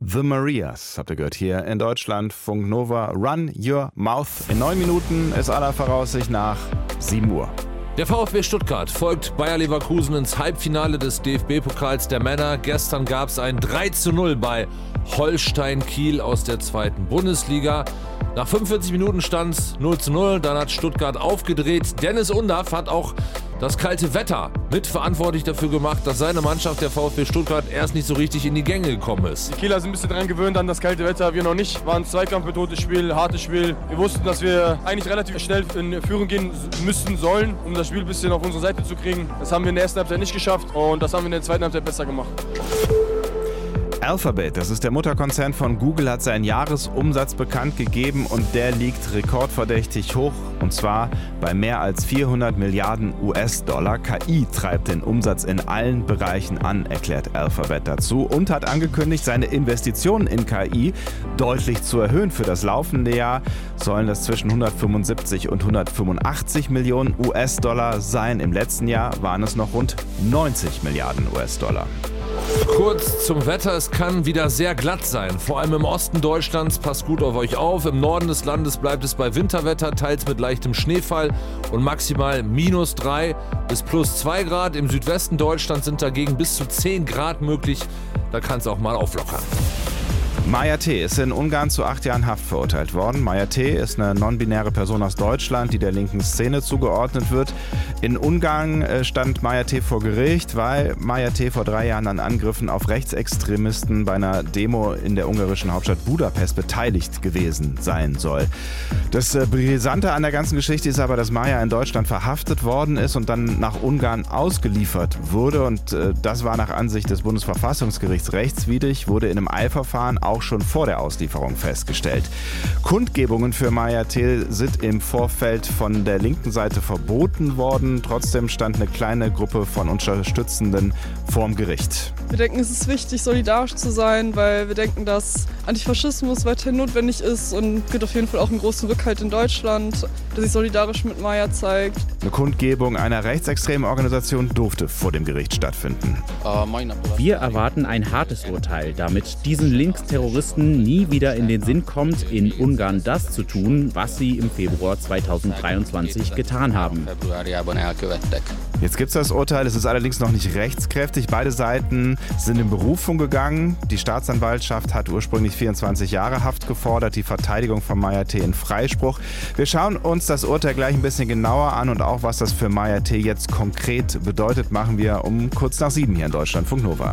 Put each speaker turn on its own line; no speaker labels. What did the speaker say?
The Marias, habt ihr gehört, hier in Deutschland. Funk Nova, Run Your Mouth. In 9 Minuten ist aller Voraussicht nach 7 Uhr.
Der VfB Stuttgart folgt Bayer Leverkusen ins Halbfinale des DFB-Pokals der Männer. Gestern gab es ein 3:0 bei Holstein Kiel aus der 2. Bundesliga. Nach 45 Minuten stand es 0:0, dann hat Stuttgart aufgedreht. Dennis Undaff hat auch das kalte Wetter mitverantwortlich dafür gemacht, dass seine Mannschaft, der VfB Stuttgart, erst nicht so richtig in die Gänge gekommen ist.
Die Kieler sind ein bisschen dran gewöhnt an das kalte Wetter, wir noch nicht. War ein zweikampfbetontes Spiel, hartes Spiel. Wir wussten, dass wir eigentlich relativ schnell in Führung gehen sollen, um das Spiel ein bisschen auf unsere Seite zu kriegen. Das haben wir in der ersten Halbzeit nicht geschafft und das haben wir in der zweiten Halbzeit besser gemacht.
Alphabet, das ist der Mutterkonzern von Google, hat seinen Jahresumsatz bekannt gegeben und der liegt rekordverdächtig hoch, und zwar bei mehr als 400 Milliarden US-Dollar. KI treibt den Umsatz in allen Bereichen an, erklärt Alphabet dazu, und hat angekündigt, seine Investitionen in KI deutlich zu erhöhen. Für das laufende Jahr sollen das zwischen 175 und 185 Millionen US-Dollar sein. Im letzten Jahr waren es noch rund 90 Milliarden US-Dollar.
Kurz zum Wetter, es kann wieder sehr glatt sein. Vor allem im Osten Deutschlands, passt gut auf euch auf. Im Norden des Landes bleibt es bei Winterwetter, teils mit leichtem Schneefall und maximal -3 bis +2 Grad. Im Südwesten Deutschlands sind dagegen bis zu 10 Grad möglich. Da kann es auch mal auflockern.
Maya T. ist in Ungarn zu 8 Jahren Haft verurteilt worden. Maya T. ist eine non-binäre Person aus Deutschland, die der linken Szene zugeordnet wird. In Ungarn stand Maya T. vor Gericht, weil Maya T. vor 3 Jahren an Angriffen auf Rechtsextremisten bei einer Demo in der ungarischen Hauptstadt Budapest beteiligt gewesen sein soll. Das Brisante an der ganzen Geschichte ist aber, dass Maya in Deutschland verhaftet worden ist und dann nach Ungarn ausgeliefert wurde. Und das war nach Ansicht des Bundesverfassungsgerichts rechtswidrig, wurde in einem Eilverfahren auch schon vor der Auslieferung festgestellt. Kundgebungen für Maya T. sind im Vorfeld von der linken Seite verboten worden. Trotzdem stand eine kleine Gruppe von Unterstützenden vorm Gericht.
Wir denken, es ist wichtig, solidarisch zu sein, weil wir denken, dass Antifaschismus weiterhin notwendig ist, und es gibt auf jeden Fall auch einen großen Rückhalt in Deutschland, der sich solidarisch mit Maya zeigt.
Eine Kundgebung einer rechtsextremen Organisation durfte vor dem Gericht stattfinden.
Wir erwarten ein hartes Urteil, damit diesen Linksterroristen nie wieder in den Sinn kommt, in Ungarn das zu tun, was sie im Februar 2023 getan haben.
Jetzt gibt es das Urteil, es ist allerdings noch nicht rechtskräftig. Beide Seiten sind in Berufung gegangen. Die Staatsanwaltschaft hat ursprünglich 24 Jahre Haft gefordert, die Verteidigung von Maya T. in Freispruch. Wir schauen uns das Urteil gleich ein bisschen genauer an und auch, was das für Maya T. jetzt konkret bedeutet, machen wir um kurz nach 7 hier in Deutschland. Funk Nova.